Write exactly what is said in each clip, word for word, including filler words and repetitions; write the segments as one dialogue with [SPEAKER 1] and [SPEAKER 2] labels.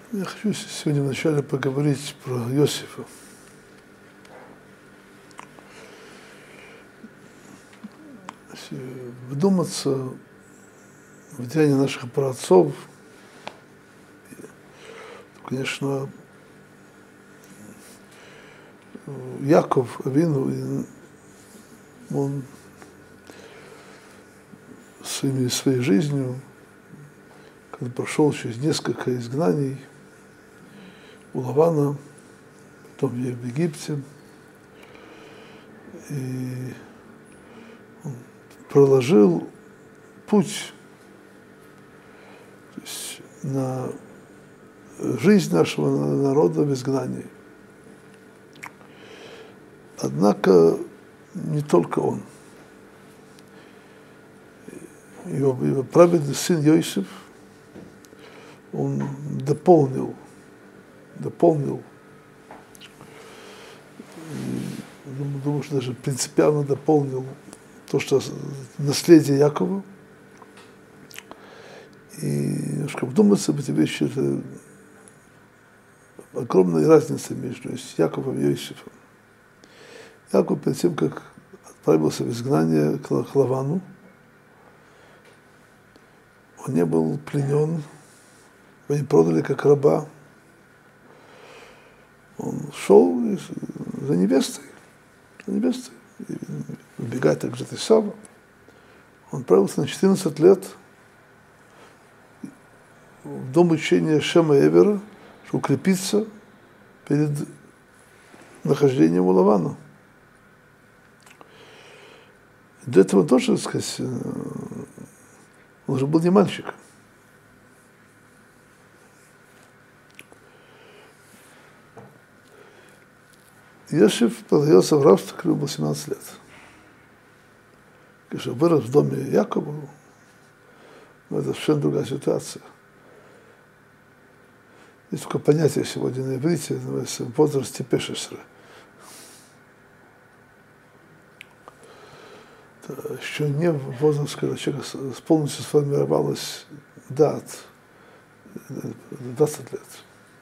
[SPEAKER 1] Я хочу сегодня вначале поговорить про Иосифа. Если вдуматься в деяния наших праотцов, то, конечно, Яков Авину, он своими, своей жизнью, когда прошел через несколько изгнаний у Лавана, потом в Египте, и он проложил путь, то есть на жизнь нашего народа в изгнании. Однако не только он. Его, его праведный сын Иосиф, он дополнил, дополнил, думаю, что даже принципиально дополнил то, что наследие Якова. И немножко вдуматься в эти вещи, это огромная разница между Яковом и Иосифом. Яков перед тем, как отправился в изгнание к Лавану, он не был пленен, его не продали как раба. Он шел за невестой, за невестой, убегать также от Исава. Он отправился на четырнадцать лет в дом учения Шема Эвера, чтобы укрепиться перед нахождением у Лавана. До этого тоже, так сказать, он уже был не мальчик. Иосиф продается в рабство, когда был семнадцать лет. Когда вырос в доме Якова, это совершенно другая ситуация. Есть такое понятие сегодня на иврите, называется возраст типешесра. Еще не возраст, когда человек полностью сформировалась дат, двадцать лет.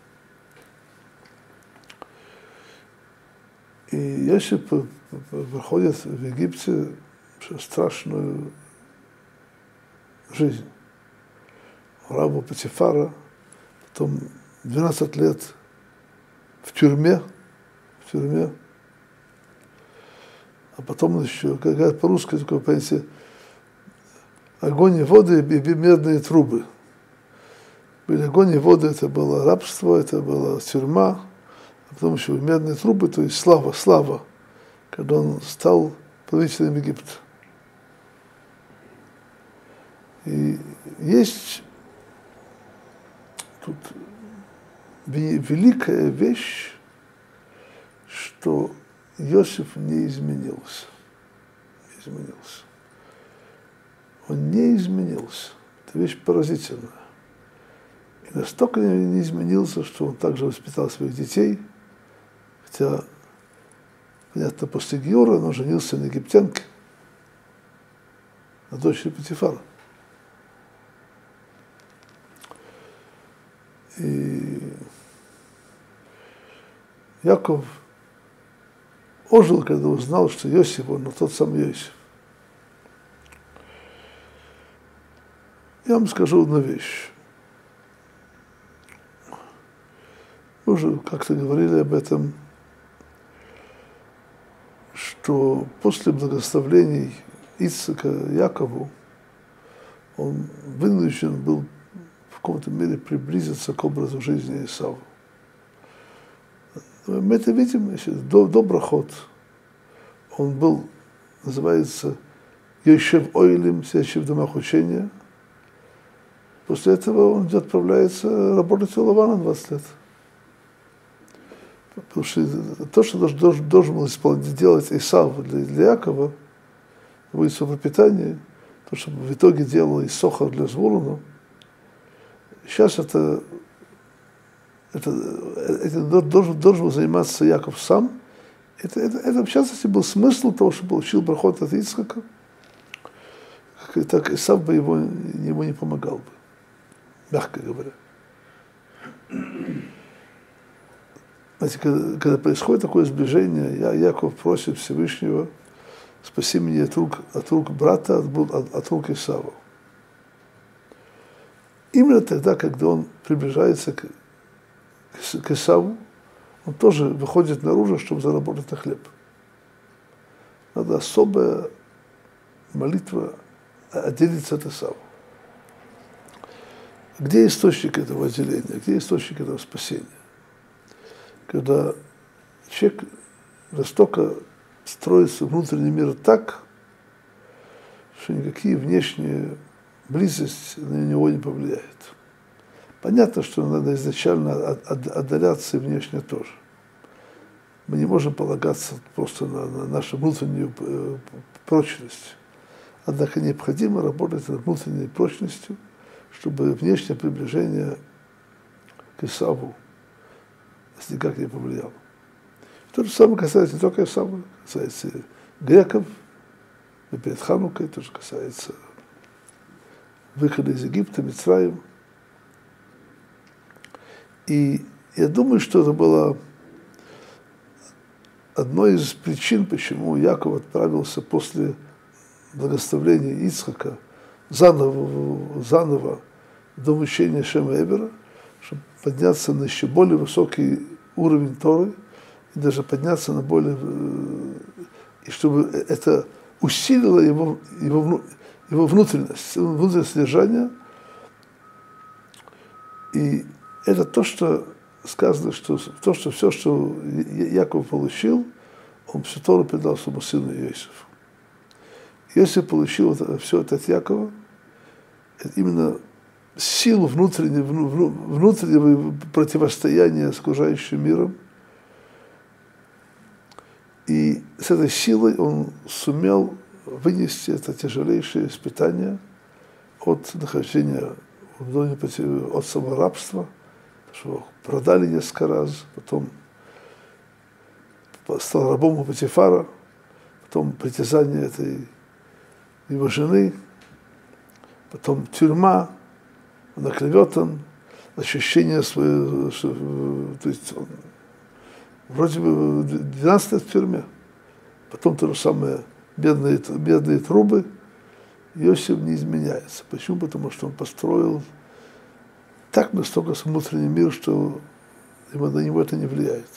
[SPEAKER 1] И Иосиф проходит в Египте страшную жизнь. Рабу Патифара, потом двенадцать лет в тюрьме, в тюрьме, а потом еще, как говорят по-русски, такое понятие, огонь и воды и медные трубы. Были огонь и воды, это было рабство, это была тюрьма, а потом еще медные трубы, то есть слава, слава, когда он стал правителем Египта. И есть тут великая вещь, что Иосиф не изменился. Не изменился. Он не изменился. Это вещь поразительная. И настолько не изменился, что он также воспитал своих детей, хотя, понятно, после Геора он женился на египтянке, на дочери Патифара. И Яков ожил, когда узнал, что Иосиф, он тот самый Иосиф. Я вам скажу одну вещь. Мы уже как-то говорили об этом, что после благословений Ицхака Якову он вынужден был в каком-то мере приблизиться к образу жизни Исава. Мы это видим, если до, до брахот он был, называется, Йошев Ойлим, сидящий в домах учения. После этого он отправляется работать у Лавана двадцать лет. Потому что то, что должен, должен был исполнить, делать Исав для, для Якова, будет свое пропитание, то, что в итоге делал Исохар для Звулуна, сейчас это Это, это должен, должен был заниматься Яков сам. Это, это, это, в частности, был смысл того, что получил брахот от Ицхака. Так Исав бы его, ему не помогал бы, мягко говоря. Знаете, когда, когда происходит такое сближение, я, Яков просит Всевышнего: спаси меня от рук, от рук брата, от, от, от рук Исава. Именно тогда, когда он приближается к, к, к Исаву, он тоже выходит наружу, чтобы заработать на хлеб. Надо особая молитва отделиться от Исава. Где источник этого отделения? Где источник этого спасения? Когда человек настолько строится внутренний мир так, что никакие внешние близости на него не повлияют. Понятно, что надо изначально отдаляться и внешне тоже. Мы не можем полагаться просто на, на нашу внутреннюю прочность. Однако необходимо работать над внутренней прочностью, чтобы внешнее приближение к Исаву никак не повлияло. То же самое касается не только Исава, касается греков, и перед Ханукой, тоже касается выхода из Египта, Мицраим. И я думаю, что это было одной из причин, почему Яков отправился после благословления Ицхака заново, заново до учения Шема Эбера, чтобы подняться на еще более высокий уровень Торы, и даже подняться на более... И чтобы это усилило его, его, его внутренность, внутреннее содержание. И это то, что сказано, что то, что все, что Яков получил, он всю Тору передал своему сыну Иосифу. Иосиф получил это, все это от Якова, это именно силу внутреннего, внутреннего противостояния с окружающим миром. И с этой силой он сумел вынести это тяжелейшее испытание от нахождения в доме, от самого рабства, что продали несколько раз, потом стал рабом у Потифара, потом притязание этой его жены, потом тюрьма, он оклеветан, ощущение свое, что, то есть он вроде бы двенадцать лет в тюрьме, потом то же самое, бедные, бедные трубы. Иосиф не изменяется. Почему? Потому что он построил так настолько внутренний мир, что на него это не влияет.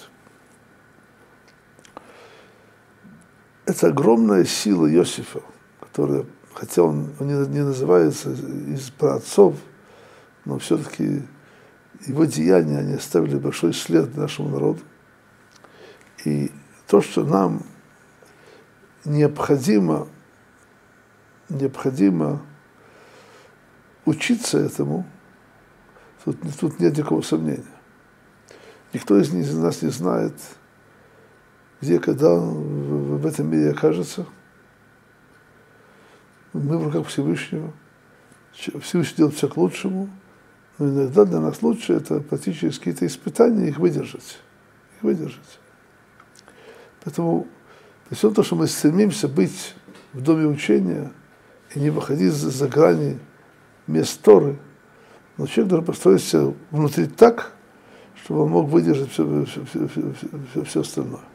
[SPEAKER 1] Это огромная сила Иосифа, которая, хотя он, он не, не называется из праотцов, но все-таки его деяния, они оставили большой след нашему народу. И то, что нам необходимо, необходимо учиться этому, тут, тут нет никакого сомнения. Никто из нас не знает, где, когда он в этом мире окажется. Мы в руках Всевышнего. Всевышний делает все к лучшему. Но иногда для нас лучше это практически какие-то испытания, их выдержать. Их выдержать. Поэтому при всем том, что мы стремимся быть в доме учения и не выходить за, за грани мест Торы, но человек должен построить себя внутри так, чтобы он мог выдержать все, все, все, все, все, все остальное.